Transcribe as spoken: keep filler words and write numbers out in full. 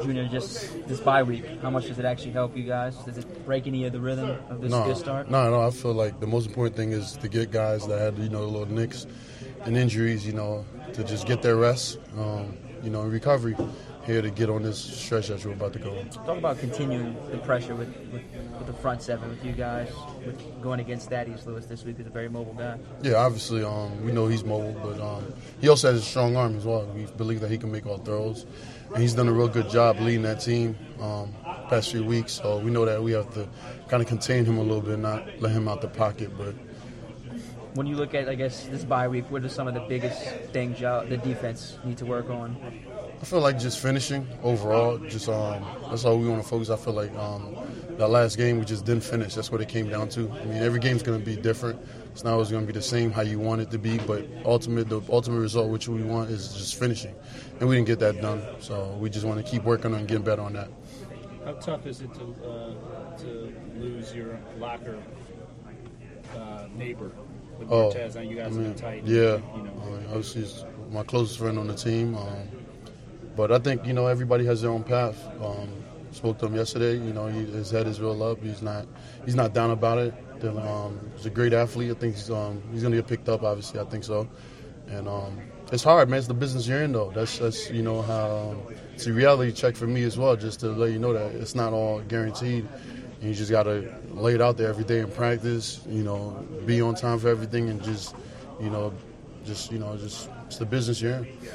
Junior, just this bye week, how much does it actually help you guys? Does it break any of the rhythm of this no, good start? No, no. I feel like the most important thing is to get guys that had, you know, little nicks and injuries, you know, to just get their rest, um, you know, and recovery here to get on this stretch that we're about to go on. Talk about continuing the pressure with, with, with the front seven, with you guys, with going against Thaddeus Lewis this week, who's a very mobile guy. Yeah, obviously, um, we know he's mobile, but um, he also has a strong arm as well. We believe that he can make all throws, and he's done a real good job leading that team um, past few weeks. So we know that we have to kind of contain him a little bit, not let him out the pocket. But when you look at, I guess, this bye week, what are some of the biggest things y'all, the defense need to work on? I feel like just finishing overall. Just um, that's all we want to focus. I feel like um, that last game we just didn't finish. That's what it came down to. I mean, every game's going to be different. It's not always going to be the same how you want it to be, but ultimate the ultimate result, which we want, is just finishing, and we didn't get that done. So we just want to keep working on and getting better on that. How tough is it to uh, to lose your locker uh, neighbor with Oh, Martez? Now you guys I mean, are tight. Yeah, You know. I mean, obviously he's my closest friend on the team. Um, But I think, you know, everybody has their own path. Um, spoke to him yesterday. You know, he, his head is real up. He's not he's not down about it. Then, um, he's a great athlete. I think he's um, he's going to get picked up, obviously. I think so. And um, it's hard, man. It's the business you're in, though. That's, that's you know, how um, it's a reality check for me as well, just to let you know that it's not all guaranteed. And you just got to lay it out there every day in practice, you know, be on time for everything and just, you know, just, you know, just it's the business you're in.